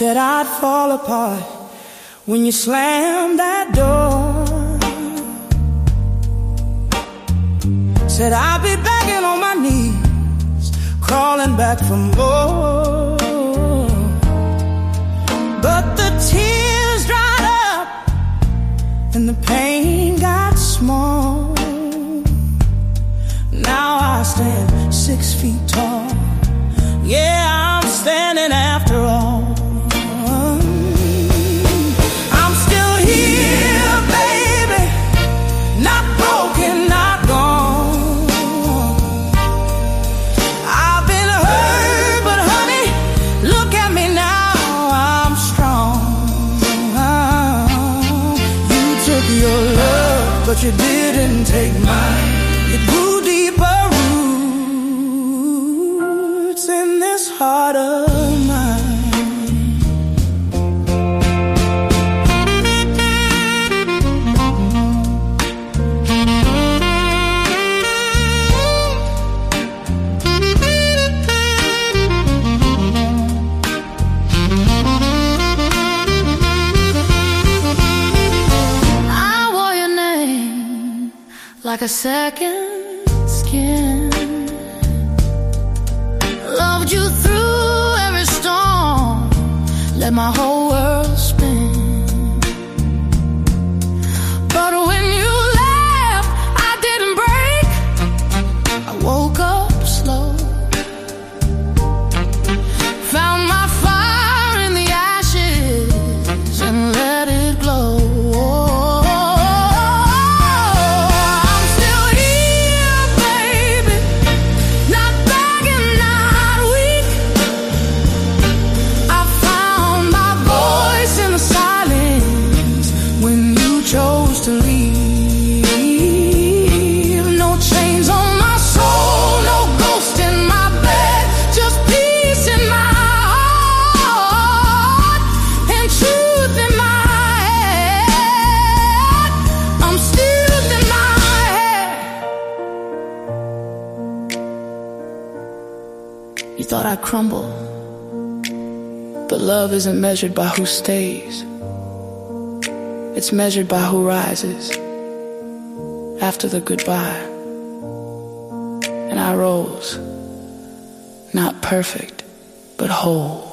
said I'd fall apart when you slammed that door. Said I'd be begging on my knees, crawling back for more. But the tears dried up and the pain got small. Now I stand 6 feet tall. Yeah, I'm standing after all. I'm still here, baby. Not broken, not gone. I've been hurt, but honey, look at me now, I'm strong. You took your love, but you didn't take mine. It grew deeper roots in this heart of mine. I wore your name like a second skin. Loved you through every storm, let my whole world spin. But when you left, I didn't break. I woke up slow, found my fire in the ashes and let it glow. You thought I'd crumble, but love isn't measured by who stays. It's measured by who rises after the goodbye. And I rose, not perfect, but whole.